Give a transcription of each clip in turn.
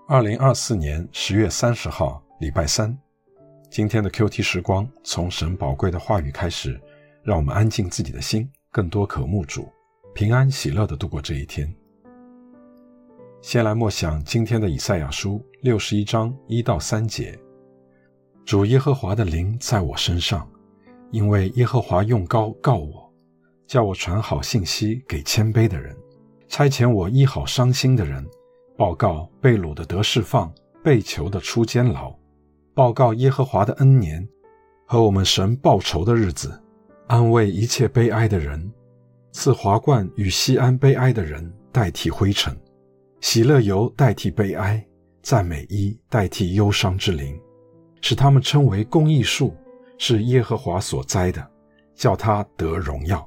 2024年10月30号，礼拜三。今天的 QT 时光，从神宝贵的话语开始，让我们安静自己的心，更多渴慕主，平安喜乐地度过这一天。先来默想今天的以赛亚书61章1到3节。主耶和华的灵在我身上，因为耶和华用膏膏我，叫我传好信息给谦卑的人，差遣我医好伤心的人，报告被掳的得释放，被囚的出监牢，报告耶和华的恩年和我们神报仇的日子，安慰一切悲哀的人，赐华冠与锡安悲哀的人代替灰尘，喜乐油代替悲哀，赞美衣代替忧伤之灵，使他们称为公义树，是耶和华所栽的，叫他得荣耀。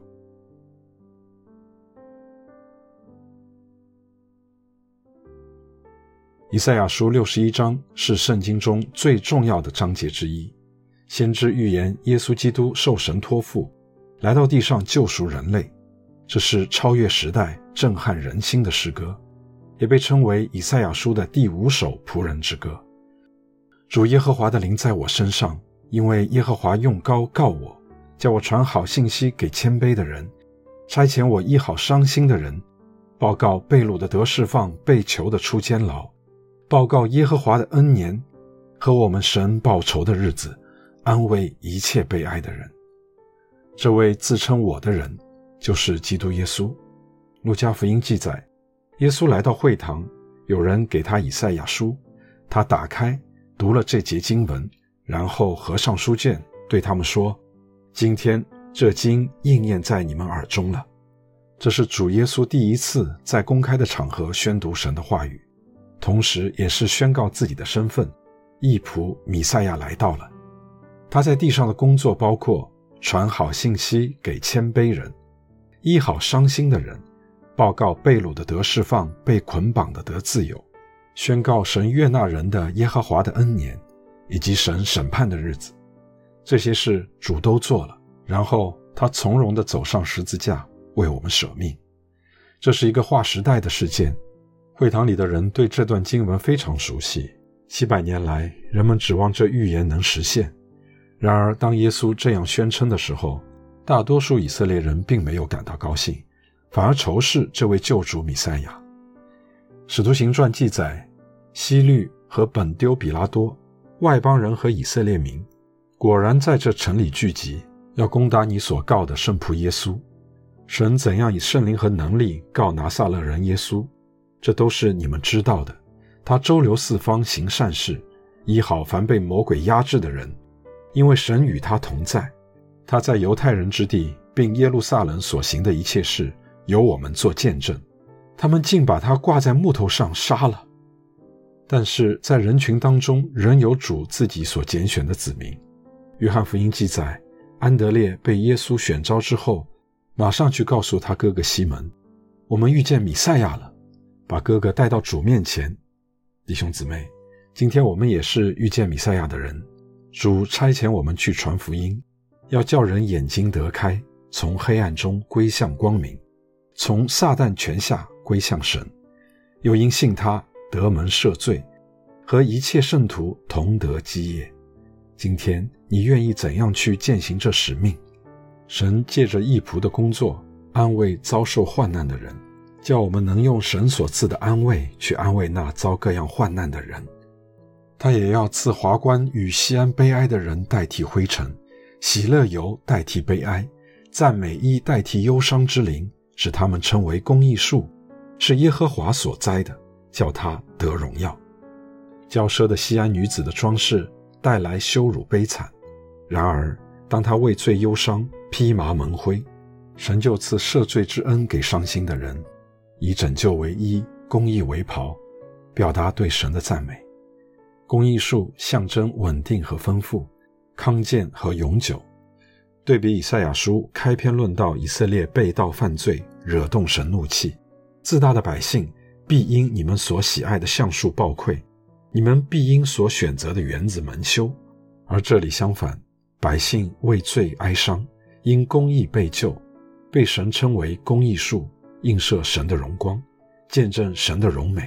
以赛亚书61章是圣经中最重要的章节之一，先知预言耶稣基督受神托付，来到地上救赎人类，这是超越时代、震撼人心的诗歌，也被称为以赛亚书的第5首仆人之歌。主耶和华的灵在我身上，因为耶和华用膏膏我，叫我传好信息给谦卑的人，差遣我医好伤心的人，报告被掳的得释放，被囚的出监牢，报告耶和华的恩年和我们神报仇的日子，安慰一切悲哀的人。这位自称我的人就是基督耶稣。路加福音记载，耶稣来到会堂，有人给他以赛亚书，他打开读了这节经文，然后合上书卷，对他们说，今天这经应验在你们耳中了。这是主耶稣第一次在公开的场合宣读神的话语，同时也是宣告自己的身份，义仆弥赛亚来到了。他在地上的工作包括传好信息给谦卑人，医好伤心的人，报告被掳的得释放，被捆绑的得自由，宣告神悦纳人的耶和华的恩年，以及神审判的日子。这些事主都做了，然后他从容地走上十字架，为我们舍命。这是一个划时代的事件，会堂里的人对这段经文非常熟悉，700年来人们指望这预言能实现。然而当耶稣这样宣称的时候，大多数以色列人并没有感到高兴，反而仇视这位救主弥赛亚。使徒行传记载，希律和本丢比拉多、外邦人和以色列民果然在这城里聚集，要攻打你所告的圣仆耶稣。神怎样以圣灵和能力告拿撒勒人耶稣，这都是你们知道的。他周流四方行善事，医好凡被魔鬼压制的人，因为神与他同在。他在犹太人之地并耶路撒冷所行的一切事，由我们做见证。他们竟把他挂在木头上杀了。但是在人群当中仍有主自己所拣选的子民。约翰福音记载，安德烈被耶稣选召之后，马上去告诉他哥哥西门，我们遇见弥赛亚了，把哥哥带到主面前。弟兄姊妹，今天我们也是遇见弥赛亚的人，主差遣我们去传福音，要叫人眼睛得开，从黑暗中归向光明，从撒旦权下归向神，又因信他得蒙赦罪，和一切圣徒同得基业。今天你愿意怎样去践行这使命？神借着义仆的工作，安慰遭受患难的人，叫我们能用神所赐的安慰去安慰那遭各样患难的人。他也要赐华冠与锡安悲哀的人代替灰尘，喜乐油代替悲哀，赞美衣代替忧伤之灵，使他们称为公义树，是耶和华所栽的，叫他得荣耀。骄奢的锡安女子的装饰带来羞辱悲惨，然而当她为罪忧伤，披麻蒙灰，神就赐赦罪之恩给伤心的人，以拯救为衣，公义为袍，表达对神的赞美。公义树象征稳定和丰富，康健和永久。对比以赛亚书开篇论到以色列背道犯罪，惹动神怒气，自大的百姓必因你们所喜爱的橡树暴溃，你们必因所选择的园子蒙羞。而这里相反，百姓为罪哀伤，因公义被救，被神称为公义树，映射神的荣光，见证神的荣美，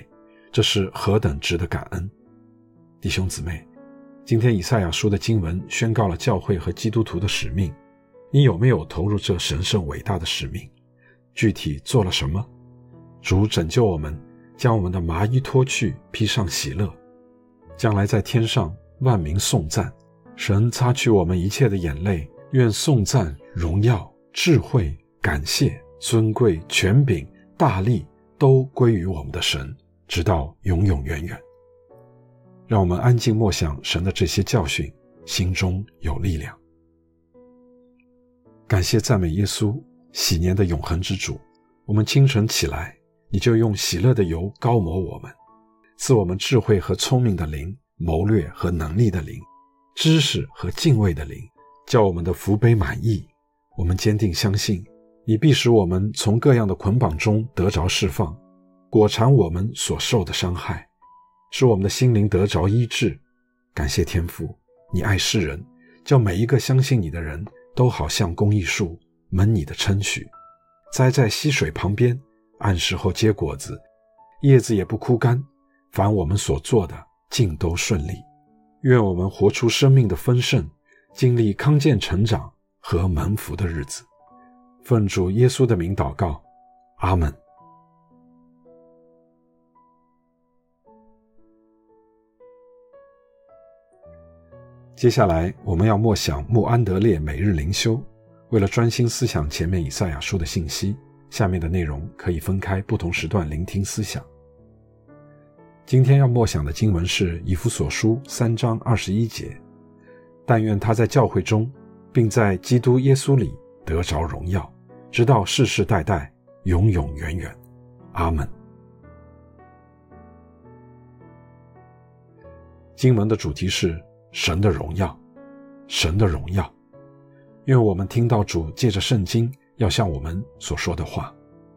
这是何等值得感恩！弟兄姊妹，今天以赛亚书的经文宣告了教会和基督徒的使命，你有没有投入这神圣伟大的使命？具体做了什么？主拯救我们，将我们的麻衣脱去，披上喜乐。将来在天上万民颂赞，神擦去我们一切的眼泪，愿颂赞、荣耀、智慧、感谢、尊贵、权柄、大力都归于我们的神，直到永永远远。让我们安静默想神的这些教训，心中有力量。感谢赞美耶稣，喜年的永恒之主。我们清晨起来，你就用喜乐的油膏抹我们，赐我们智慧和聪明的灵，谋略和能力的灵，知识和敬畏的灵，叫我们的福杯满溢。我们坚定相信，你必使我们从各样的捆绑中得着释放，裹缠我们所受的伤害，使我们的心灵得着医治。感谢天父，你爱世人，叫每一个相信你的人都好像公义树，蒙你的称许，栽在溪水旁边，按时候结果子，叶子也不枯干。凡我们所做的，尽都顺利。愿我们活出生命的丰盛，经历康健成长和蒙福的日子。奉主耶稣的名祷告，阿们。接下来我们要默想穆安德烈每日灵修。为了专心思想前面以赛亚书的信息，下面的内容可以分开不同时段聆听思想。今天要默想的经文是以弗所书3章21节，但愿他在教会中，并在基督耶稣里得着荣耀，直到世世代代，永永远远。阿们。经文的主题是神的荣耀，神的荣耀。愿我们听到主借着圣经要向我们所说的话。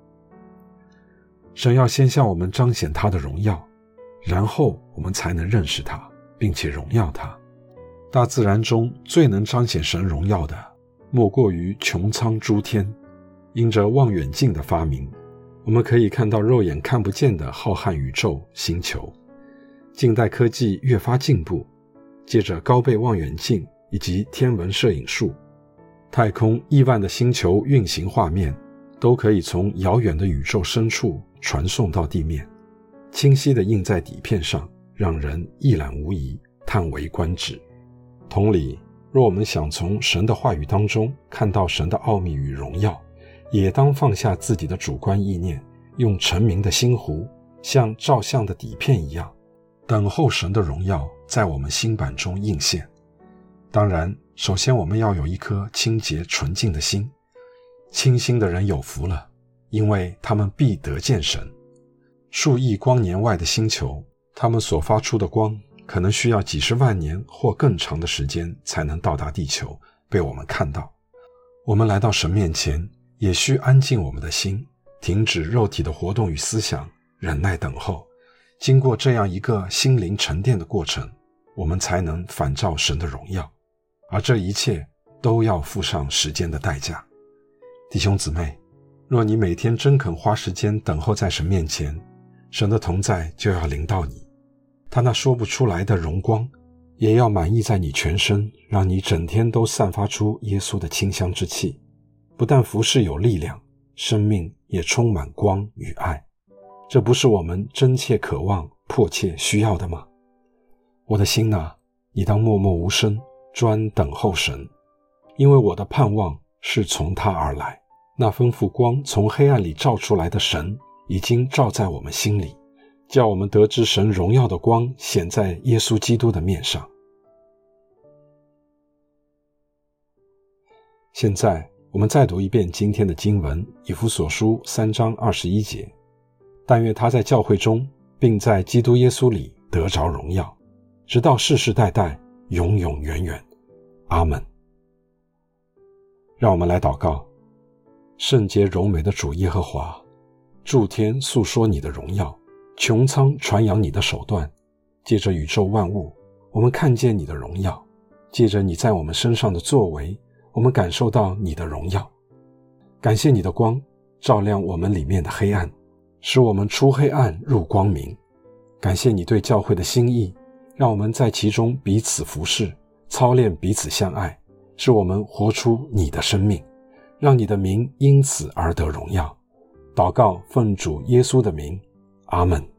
神要先向我们彰显他的荣耀，然后我们才能认识他，并且荣耀他。大自然中最能彰显神荣耀的，莫过于穹苍诸天。因着望远镜的发明，我们可以看到肉眼看不见的浩瀚宇宙星球。近代科技越发进步，借着高倍望远镜以及天文摄影术，太空亿万的星球运行画面都可以从遥远的宇宙深处传送到地面，清晰地印在底片上，让人一览无遗，叹为观止。同理，若我们想从神的话语当中看到神的奥秘与荣耀，也当放下自己的主观意念，用澄明的心湖，像照相的底片一样，等候神的荣耀在我们心版中映现。当然，首先我们要有一颗清洁纯净的心。清心的人有福了，因为他们必得见神。数亿光年外的星球，他们所发出的光可能需要几十万年或更长的时间才能到达地球，被我们看到。我们来到神面前，也需安静我们的心，停止肉体的活动与思想，忍耐等候。经过这样一个心灵沉淀的过程，我们才能反照神的荣耀。而这一切都要付上时间的代价。弟兄姊妹，若你每天真肯花时间等候在神面前，神的同在就要临到你，他那说不出来的荣光也要满溢在你全身，让你整天都散发出耶稣的清香之气。不但服事有力量，生命也充满光与爱。这不是我们真切渴望、迫切需要的吗？我的心啊，你当默默无声，专等候神，因为我的盼望是从他而来。那吩咐光从黑暗里照出来的神，已经照在我们心里，叫我们得知神荣耀的光显在耶稣基督的面上。现在我们再读一遍今天的经文，以弗所书3章21节。但愿他在教会中，并在基督耶稣里得着荣耀，直到世世代代，永永远远。阿们。让我们来祷告。圣洁柔美的主耶和华，诸天诉说你的荣耀，穹苍传扬你的手段。借着宇宙万物，我们看见你的荣耀，借着你在我们身上的作为，我们感受到你的荣耀。感谢你的光照亮我们里面的黑暗，使我们出黑暗入光明。 感谢你对教会的心意，让我们在其中彼此服侍，操练彼此相爱，使我们活出你的生命，让你的名因此而得荣耀。祷告奉主耶稣的名，阿们。